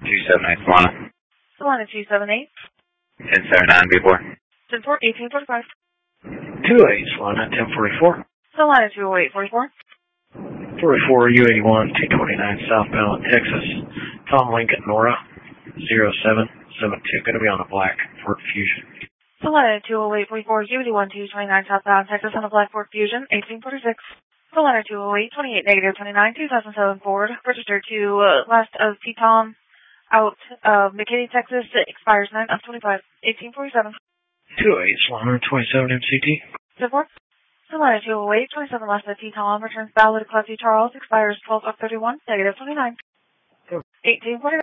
278 Solana. Solana 278. 1079 B4. 10-4, 1845. 28 Solana 1044. Solana 208 44. 44 U81 229 southbound Texas. Tom Lincoln Nora 0772. Going to be on a black Ford Fusion. Solana 208 44 U81 229 southbound Texas on a black Ford Fusion 1846. Solana 208 28 negative 29 2007 Ford registered to last of T-Tom out of McKinney, Texas. Expires 9 of 25 1847. 28 Solana 27 MCT. 10-4. Solana 208 27 last of T-Tom returns valid Class C Charles. Expires 12 of 31 negative 29 1849.